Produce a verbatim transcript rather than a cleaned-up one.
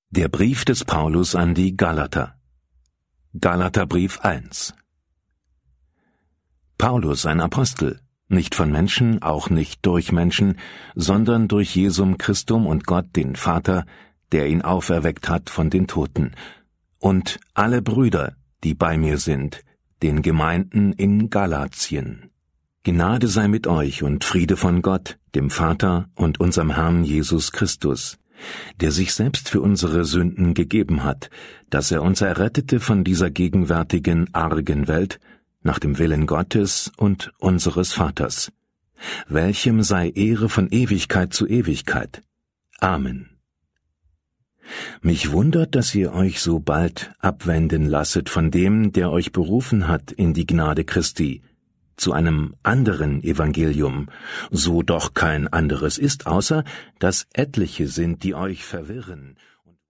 Der Brief des Paulus an die Galater. Galaterbrief eins. Paulus, ein Apostel, nicht von Menschen, auch nicht durch Menschen, sondern durch Jesum Christum und Gott, den Vater, der ihn auferweckt hat von den Toten, und alle Brüder, die bei mir sind, den Gemeinden in Galatien. Gnade sei mit euch und Friede von Gott, dem Vater und unserem Herrn Jesus Christus, der sich selbst für unsere Sünden gegeben hat, dass er uns errettete von dieser gegenwärtigen argen Welt, nach dem Willen Gottes und unseres Vaters. Welchem sei Ehre von Ewigkeit zu Ewigkeit. Amen. Mich wundert, dass ihr euch so bald abwenden lasset von dem, der euch berufen hat in die Gnade Christi, zu einem anderen Evangelium, so doch kein anderes ist, außer dass etliche sind, die euch verwirren